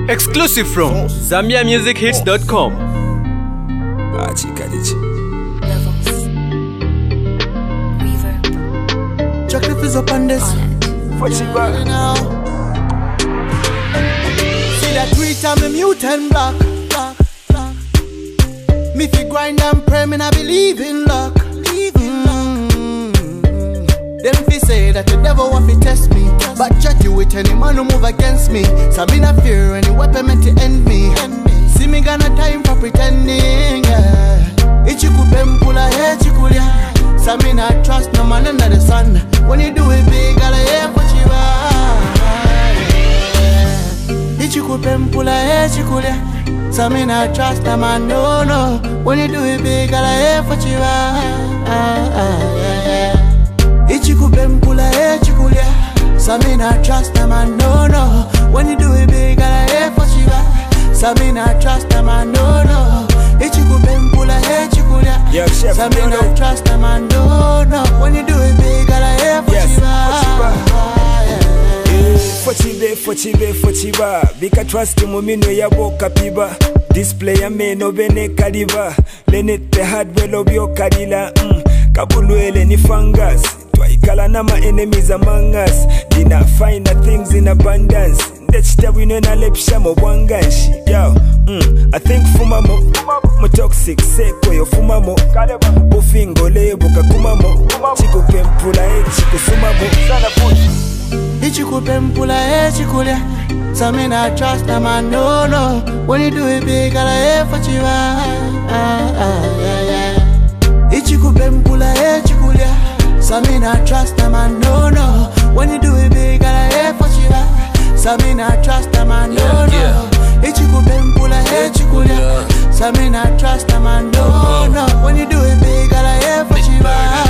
Exclusive from ZambiaMusicHits.com. Chocolate is up on this. See that tweet on me mute and block. Me fi grind and pray, me not believe in luck. Them fi say that the devil want fi test me, but chat you with any man who move against me. So me not fear any weapon meant to end me. See me gonna time for pretending, yeah. Ichikupempula hechikulia. So me not trust no man under the sun. When you do it big, I'll hear what you are. Ichikupempula hechikulia. So me not trust no man, no. When you do it big, I'll hear what you are. Ichikupempula hechikulia. So me not trust no man, no. When you do it big, I'll hear what you are. So me not trust no man, no. Ichikupempula hechikulia. So me not trust no man, no. When you do it big, I'll hear what you are. Fochiba Bika trust mumino ya boka piba Display ya meno bene kaliba Lenete hardware obyo kalila Kabulwele ni fungus Twaikala na ma enemies among us Dina find the things in abundance Ndechita wino na lepsha mo wanganshi Yo, I think fumamo Mo toxic seko yo fumamo Bufingo lebo kakumamo Chiku pempula chiku sumamo Sana push Ichikupempula hechikulia. So me not trust no man, no. When you do it big, I'll hear what you are. Ichikupempula hechikulia. So me not trust no man, no. When you do it big, I'll hear what you are. So me not trust no man, no. Ichikupempula hechikulia. So me not trust no man, no. When you do it big, I'll hear what you are.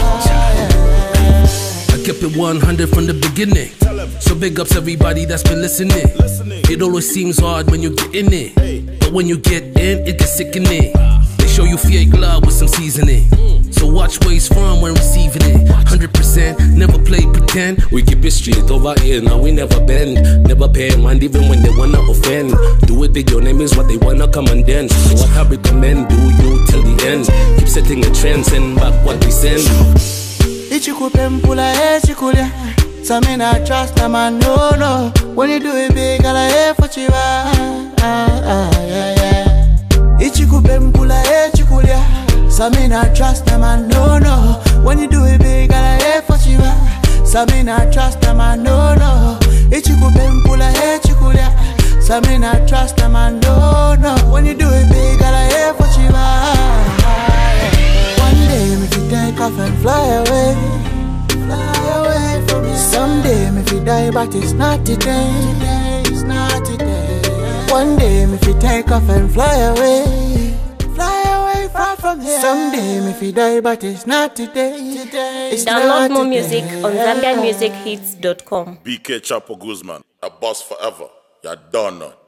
Kept it 100 from the beginning. So big ups everybody that's been listening. It always seems hard when you get in it, but when you get in, it gets sickening. They show you fake love with some seasoning. So watch where he's from when receiving it. 100%, never play pretend. We keep it straight over here, now we never bend. Never pay mind even when they wanna offend. Do it big, your name is what they wanna come and dance. So what I recommend, do you till the end. Keep setting a trend, send back what we send. Ichikupempula hechikulia. So me not trust no man, no. When you do it big, I'll hear what you are. Ichikupempula hechikulia. So me not trust no man, no. When you do it big, I'll hear what you are. So me not trust no man, no. Ichikupempula hechikulia. So me not trust no man, no. When you do it big, I'll hear what you are. One day me fi take off and fly away from here. Someday me fi die, but it's not today. One day me fi take off and fly away far from here. Someday me fi die, but it's not today. Download more music on ZambiaMusicHits.com. BK Chapo Guzman, a boss forever. You're done.